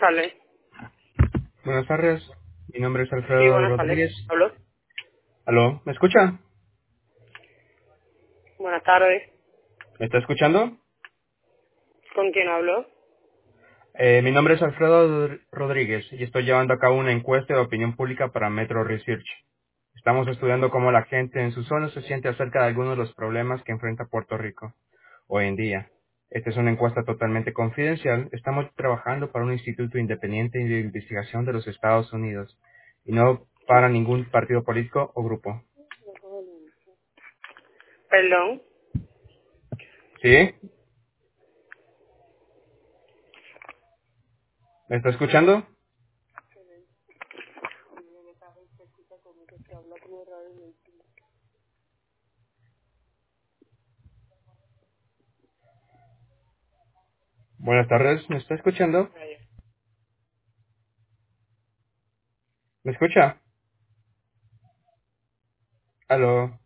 tardes. Buenas tardes, mi nombre es Sí, Alfredo buenas tardes. Rodríguez. ¿Hablo? ¿Aló? ¿Me escucha? Buenas tardes. ¿Me está escuchando? ¿Con quién hablo? Mi nombre es Alfredo Rodríguez y estoy llevando a cabo una encuesta de opinión pública para Metro Research. Estamos estudiando cómo la gente en su zona se siente acerca de algunos de los problemas que enfrenta Puerto Rico hoy en día. Esta es una encuesta totalmente confidencial. Estamos trabajando para un instituto independiente de investigación de los Estados Unidos y no para ningún partido político o grupo. Perdón. ¿Sí? ¿Me está escuchando? Buenas tardes, ¿me está escuchando? ¿Me escucha? Aló.